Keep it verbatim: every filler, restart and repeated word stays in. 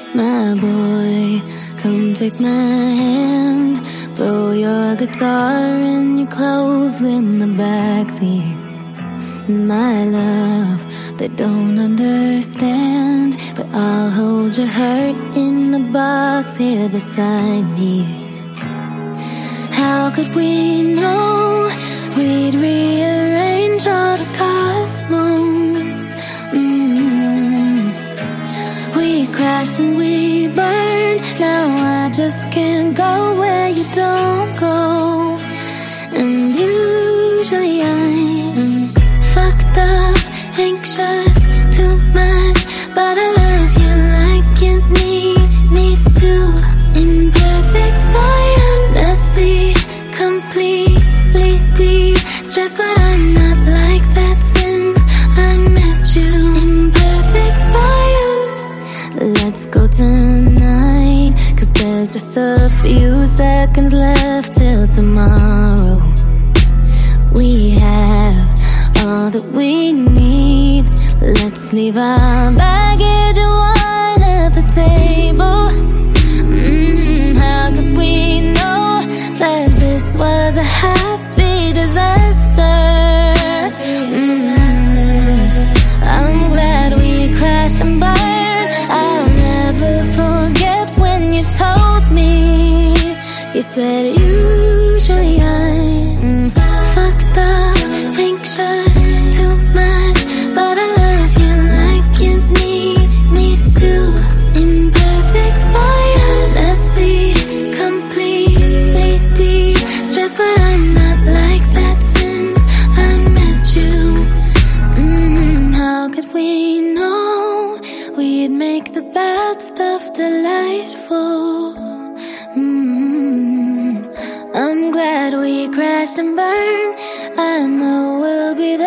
My boy, come take my hand. Throw your guitar and your clothes in the backseat. My love, they don't understand, but I'll hold your hurt in the box here beside me. How could we know we'd rearrange all the cosmos? Mm-hmm. We crashed and we burned. Now I just can't go where you don't go. And usually I'm fucked up, anxious, too much, but I love you like you need me to. Imperfect for you, messy, completely deep, stressed, but I'm not like that since I met you. Imperfect for you. Let's go tonight, 'cause there's just a few seconds left till tomorrow. We have all that we need. Let's leave our baggage and wine at the table. Mm, how could we know that this was a happy disaster? Mm, I'm glad we crashed and burned. I'll never forget when you told me. You said usually I'm fucked up, anxious, too much, but I love you like you need me to. Imperfect for you, messy, completely deep, stressed, but I'm not like that since I met you. Mm, how could we know we'd make the bad stuff delightful? Mm, I'm glad we crashed and burned. I know we'll be there.